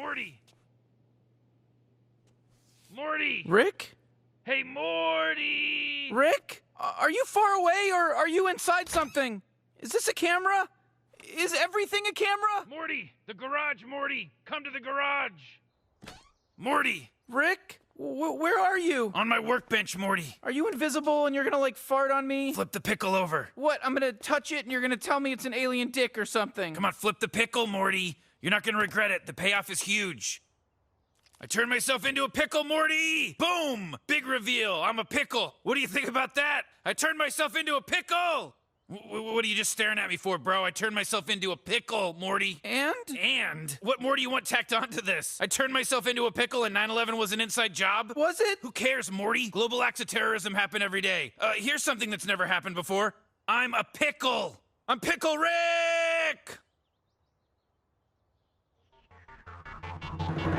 Morty! Morty! Rick? Hey, Morty! Rick? Are you far away or are you inside something? Is this a camera? Is everything a camera? Morty! The garage, Morty! Come to the garage! Morty! Rick? Where are you? On my workbench, Morty. Are you invisible and you're gonna like fart on me? Flip the pickle over. What? I'm gonna touch it and you're gonna tell me it's an alien dick or something. Come on, flip the pickle, Morty. You're not gonna regret it. The payoff is huge. I turned myself into a pickle, Morty! Boom! Big reveal. I'm a pickle. What do you think about that? I turned myself into a pickle! What are you just staring at me for, bro? I turned myself into a pickle, Morty. And? What more do you want tacked onto this? I turned myself into a pickle and 9/11 was an inside job? Was it? Who cares, Morty? Global acts of terrorism happen every day. Here's something that's never happened before. I'm a pickle! I'm Pickle Rick!